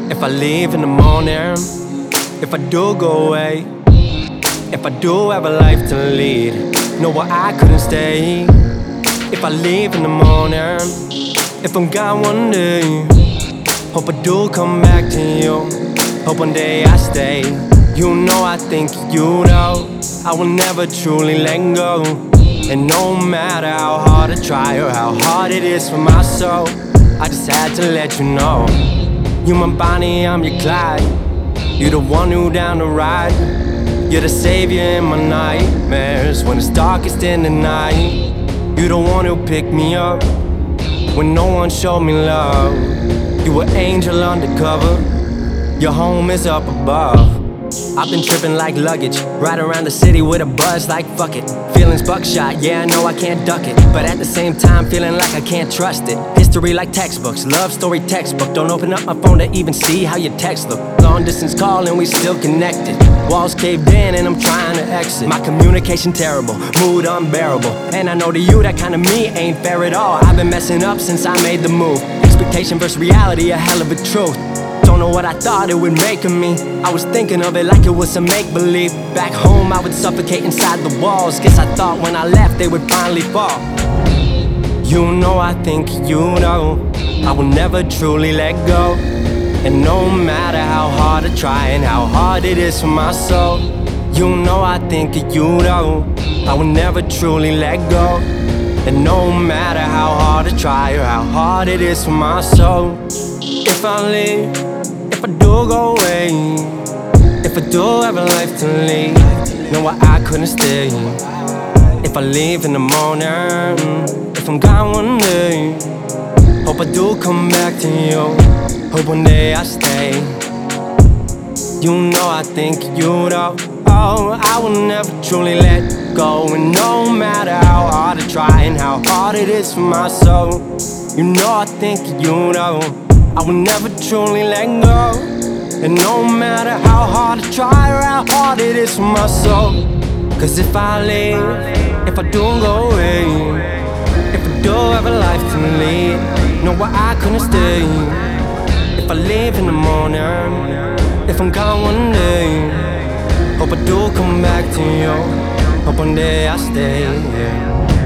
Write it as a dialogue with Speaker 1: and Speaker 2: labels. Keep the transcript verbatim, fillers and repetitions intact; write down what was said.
Speaker 1: If I leave in the morning, if I do go away, if I do have a life to lead, know what I couldn't stay. If I leave in the morning, if I'm gone one day, hope I do come back to you. Hope one day I stay. You know I think you know I will never truly let go. And no matter how hard I try or how hard it is for my soul, I just had to let you know. You my Bonnie, I'm your Clyde. You the one who down to ride. You're the savior in my nightmares when it's darkest in the night. You the one who picked me up when no one showed me love. You an angel undercover. Your home is up above. I've been tripping like luggage, ride around the city with a buzz like fuck it. Feelings buckshot, yeah I know I can't duck it, but at the same time feeling like I can't trust it. History like textbooks, love story textbook. Don't open up my phone to even see how your text look. Long distance call and we still connected. Walls caved in and I'm trying to exit. My communication terrible, mood unbearable. And I know to you that kind of me ain't fair at all. I've been messing up since I made the move. Expectation versus reality, a hell of a truth. Don't know what I thought it would make of me. I was thinking of it like it was a make-believe. Back home I would suffocate inside the walls. Guess I thought when I left they would finally fall. You know I think you know I will never truly let go. And no matter how hard I try and how hard it is for my soul, you know I think you know I will never truly let go. And no matter how hard I try or how hard it is for my soul, if I leave, if I do go away, if I do have a life to lead, know why I couldn't stay. If I leave in the morning, if I'm gone one day, hope I do come back to you. Hope one day I stay. You know I think you know, oh, I will never truly let go. And no matter how hard I try and how hard it is for my soul, you know I think you know I will never truly let go. And no matter how hard I try or how hard it is for my soul, cause if I leave, if I do go away, if I do have a life to lead, know why I couldn't stay. If I leave in the morning, if I'm gone one day, hope I do come back to you. Hope one day I stay, yeah.